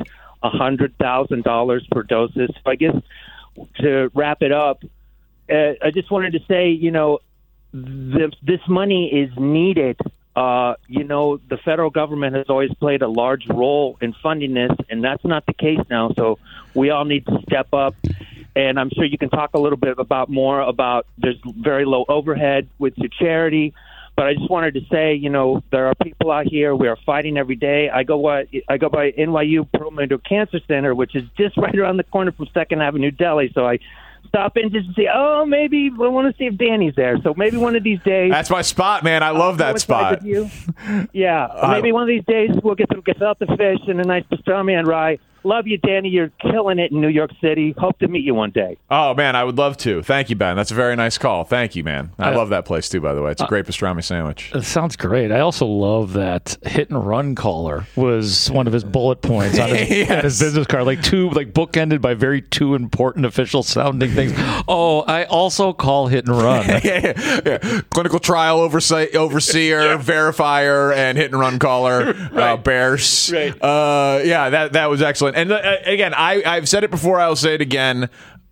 $100,000 per doses. So I guess to wrap it up, I just wanted to say, you know, this money is needed. You know, the federal government has always played a large role in funding this, and that's not the case now. So we all need to step up. And I'm sure you can talk a little bit more about there's very low overhead with your charity. But I just wanted to say, you know, there are people out here. We are fighting every day. I go by NYU Perlmutter Cancer Center, which is just right around the corner from 2nd Avenue Deli. So I stop in just to see, maybe I want to see if Danny's there. So maybe one of these days. That's my spot, man. I love that spot. Yeah. Maybe one of these days we'll get some gefilte fish and a nice pastrami and rye. Love you, Danny. You're killing it in New York City. Hope to meet you one day. Oh, man, I would love to. Thank you, Ben. That's a very nice call. Thank you, man. I love that place, too, by the way. It's a great pastrami sandwich. It sounds great. I also love that hit-and-run caller was one of his bullet points on his, on his business card. Like bookended by very two important official-sounding things. Oh, I also call hit-and-run. Clinical trial overseer, verifier, and hit-and-run caller, Bears. Right. That was excellent. And again, I've said it before. I'll say it again.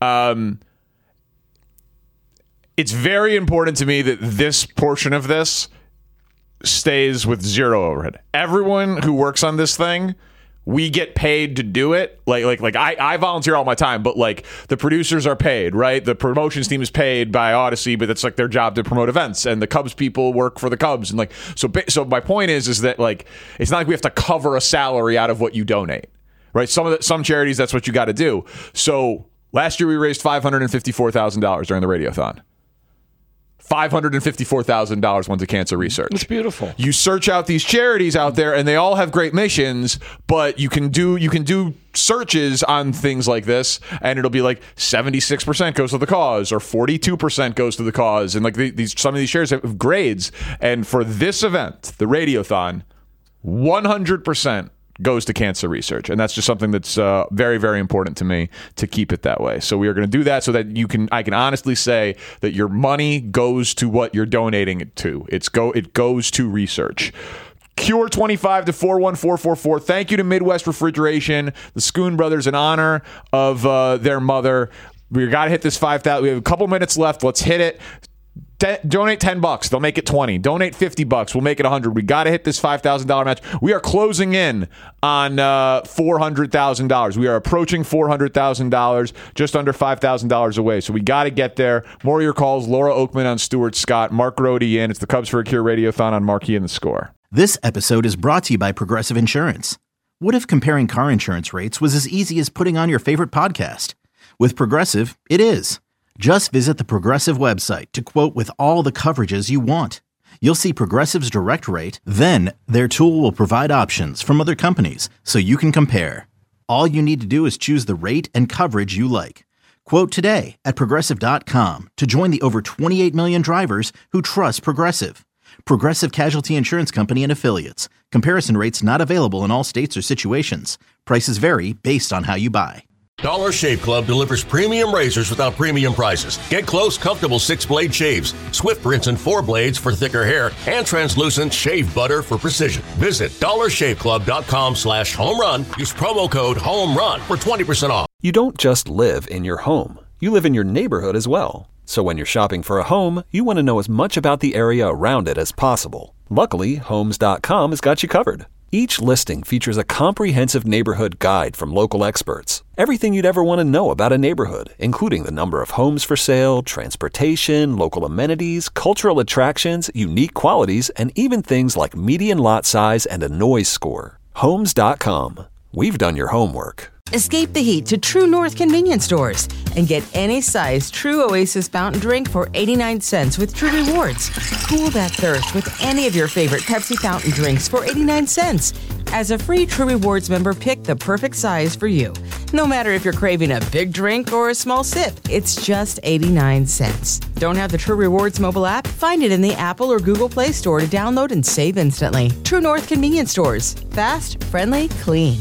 It's very important to me that this portion of this stays with zero overhead. Everyone who works on this thing, we get paid to do it. Like I volunteer all my time, but like the producers are paid, right? The promotions team is paid by Odyssey, but it's like their job to promote events, and the Cubs people work for the Cubs, and like so my point is that like it's not like we have to cover a salary out of what you donate. Right, some charities, that's what you got to do. So last year we raised $554,000 during the Radiothon. $554,000 went to cancer research. It's beautiful. You search out these charities out there, and they all have great missions. But you can do searches on things like this, and it'll be like 76% goes to the cause, or 42% goes to the cause, and like some of these charities have grades. And for this event, the Radiothon, 100% goes to cancer research, and that's just something that's very, very important to me to keep it that way. So we are going to do that so that I can honestly say that your money goes to what you're donating it to. It goes to research. Cure 25 to 41444. Thank you to Midwest Refrigeration, the Schoon brothers, in honor of their mother. We got to hit this 5,000. We have a couple minutes left. Let's hit it. Donate $10, they'll make it $20. Donate $50, we'll make it $100. We got to hit this $5,000 match. We are closing in on $400,000. We are approaching $400,000, just under $5,000 away. So we got to get there. More of your calls. Laura Oakman on Stuart Scott, Mark Rohde in. It's the Cubs for a Cure Radiothon on Marquee and the Score. This episode is brought to you by Progressive Insurance. What if comparing car insurance rates was as easy as putting on your favorite podcast? With Progressive, it is. Just visit the Progressive website to quote with all the coverages you want. You'll see Progressive's direct rate, then their tool will provide options from other companies so you can compare. All you need to do is choose the rate and coverage you like. Quote today at Progressive.com to join the over 28 million drivers who trust Progressive. Progressive Casualty Insurance Company and Affiliates. Comparison rates not available in all states or situations. Prices vary based on how you buy. Dollar Shave Club delivers premium razors without premium prices. Get close, comfortable 6-blade shaves, Swift rinse and 4 blades for thicker hair, and translucent shave butter for precision. Visit dollarshaveclub.com/home run. Use promo code HOMERUN for 20% off. You don't just live in your home. You live in your neighborhood as well. So when you're shopping for a home, you want to know as much about the area around it as possible. Luckily, Homes.com has got you covered. Each listing features a comprehensive neighborhood guide from local experts. Everything you'd ever want to know about a neighborhood, including the number of homes for sale, transportation, local amenities, cultural attractions, unique qualities, and even things like median lot size and a noise score. Homes.com. We've done your homework. Escape the heat to True North convenience stores and get any size True Oasis fountain drink for 89 cents with True Rewards. Cool that thirst with any of your favorite Pepsi fountain drinks for 89 cents. As a free True Rewards member, pick the perfect size for you. No matter if you're craving a big drink or a small sip, it's just 89 cents. Don't have the True Rewards mobile app? Find it in the Apple or Google Play Store to download and save instantly. True North convenience stores. Fast, friendly, clean.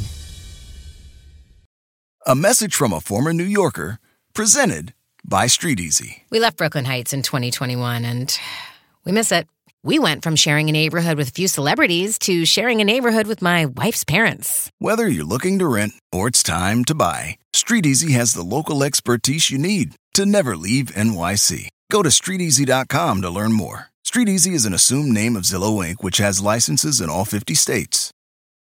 A message from a former New Yorker, presented by StreetEasy. We left Brooklyn Heights in 2021, and we miss it. We went from sharing a neighborhood with a few celebrities to sharing a neighborhood with my wife's parents. Whether you're looking to rent or it's time to buy, StreetEasy has the local expertise you need to never leave NYC. Go to StreetEasy.com to learn more. StreetEasy is an assumed name of Zillow Inc., which has licenses in all 50 states.